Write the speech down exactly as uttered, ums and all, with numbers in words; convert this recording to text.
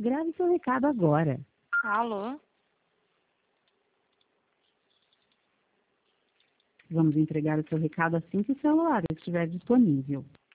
Grave seu recado agora. Alô? Vamos entregar o seu recado assim que o celular estiver disponível.